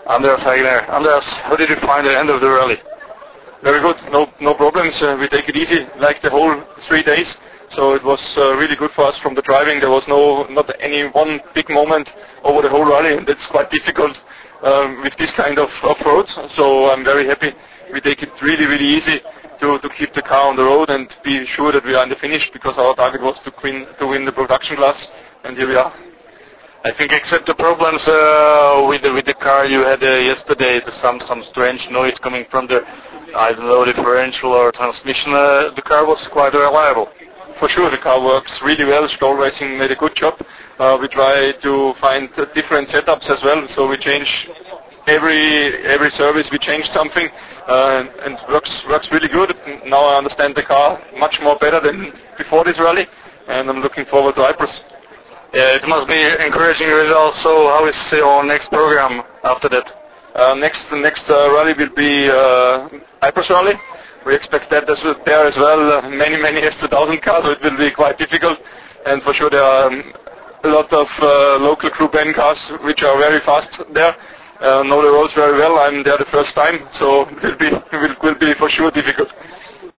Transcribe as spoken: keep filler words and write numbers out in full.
Andreas Heigner. Andreas, how did you find the end of the rally? Very good. No no problems. Uh, we take it easy, like the whole three days. So it was uh, really good for us from the driving. There was no not any one big moment over the whole rally, and that's quite difficult um, with this kind of, of roads. So I'm very happy. We take it really, really easy to, to keep the car on the road and be sure that we are in the finish, because our target was to win to win the production class, and here we are. I think except the problems uh, with the with the car you had uh, yesterday, some some strange noise coming from the I don't know differential or transmission. Uh, the car was quite reliable. For sure, the car works really well. Stoll Racing made a good job. Uh, we try to find uh, different setups as well, so we change every every service. We change something, uh, and works works really good. Now I understand the car much more better than before this rally, and I'm looking forward to Ypres. Yeah, it must be encouraging results. So how is your next program after that? Uh, next next uh, rally will be uh, Ypres rally. We expect that as well, there as well. Uh, many many S two thousand cars, so it will be quite difficult. And for sure there are um, a lot of uh, local Group N cars which are very fast there. Uh, know the roads very well. I'm there the first time, so it will be it will, will be for sure difficult.